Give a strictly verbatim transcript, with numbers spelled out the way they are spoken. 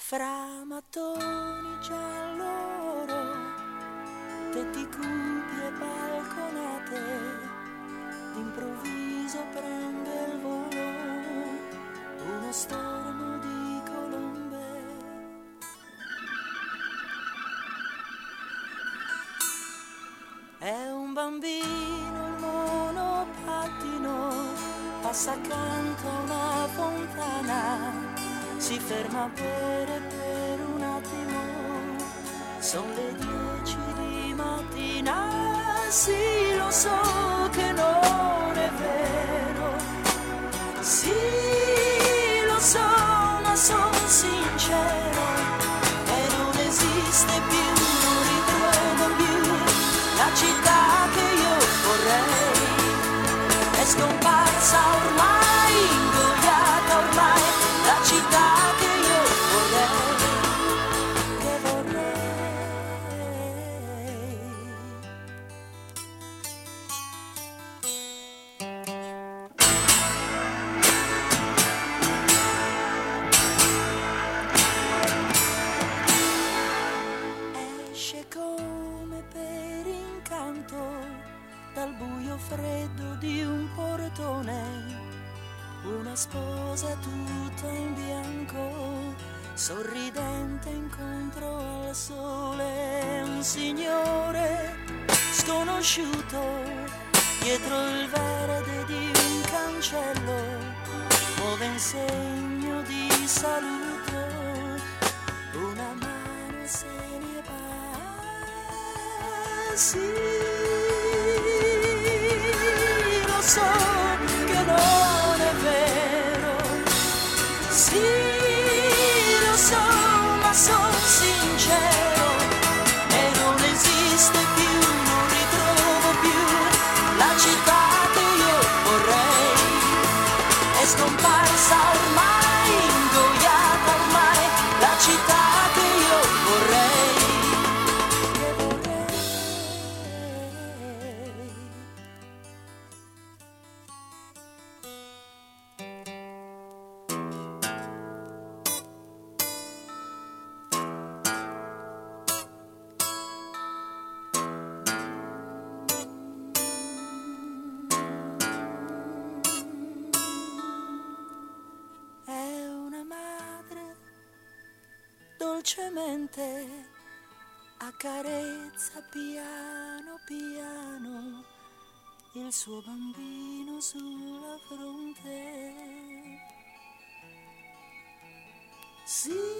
fra mattoni giallo-oro, tetti cupi e balconate, d'improvviso prende il volo uno stormo di colombe. È un bambino in monopattino, passa accanto a una fontana, si ferma a bere per un attimo, sono le dieci di mattina, sì lo so che non è vero, sì lo so ma son sincero, e non esiste più, non ritrovo più la città che io vorrei, è scomparsa ormai, ingoiata ormai, la città che io vorrei, che vorrei. Esce come per incanto dal buio freddo di un portone, una sposa tutta in bianco, sorridente incontro al sole, un signore sconosciuto dietro il verde di un cancello, muove in segno di saluto, una mano se ne va, sì, lo so che non è vero, sì, lo so, ma son sincero, e non esiste più, non ritrovo più la città che io vorrei, è scomparsa ormai, ingoiata ormai, la città che io vorrei, che vorrei. È una madre dolcemente accarezza piano piano il suo bambino sulla fronte. Sì,